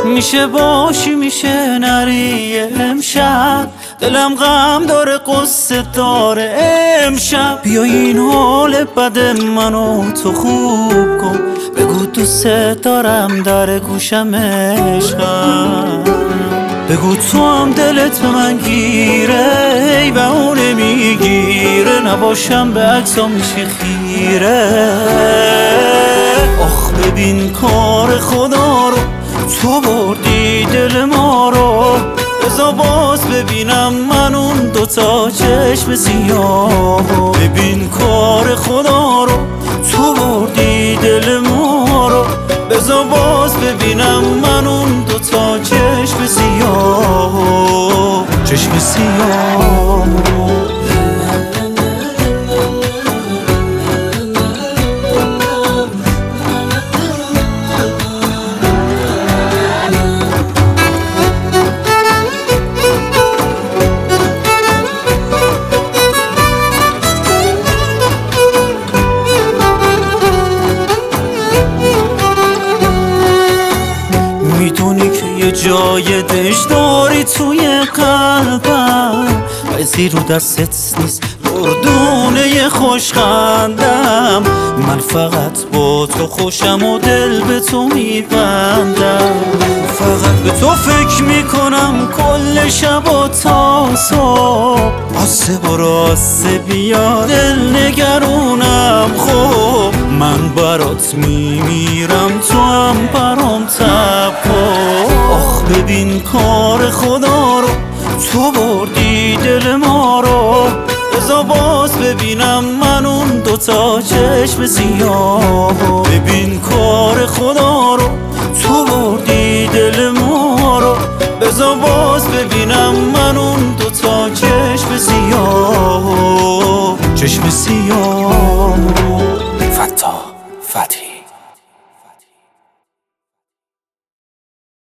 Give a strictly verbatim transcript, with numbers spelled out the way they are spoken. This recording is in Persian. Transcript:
میشه باشی میشه نری امشب، دلم غم داره قصه داره امشب. بیا این حال بد منو تو خوب کن، بگو دوست دارم در گوشم عشقم، بگو تو هم دلت به من گیره ای به اونه میگیره، نباشم به عکسا میشی خیره. آخ ببین کار خدا رو، تو بردی دل ما رو، بذار باز ببینم من اون دوتا چشم سیاه. ببین کار خدا رو، تو بردی دل ما رو، بذار باز ببینم من اون دوتا چشم سیاه، چشم سیاه. میدونی که یه جای دش داری توی قلبم، بزی رو دستت نیست دردونه یه خوشخندم. من فقط با تو خوشم و دل به تو میبندم، فقط به تو فکر میکنم کل شب و تا صبح. آسه برو آسه بیا دل نگرونم، خب من برات میمیرم تو هم برام تب کن. آخ ببین کار خدا رو، تو بردی دل ما رو، بذار باز ببینم من اون دوتا چشم سیاه. ببین کار خدا رو، تو بردی دل ما رو، بذار باز ببینم من اون دوتا چشم سیاه، چشم سیاه. فتا فتی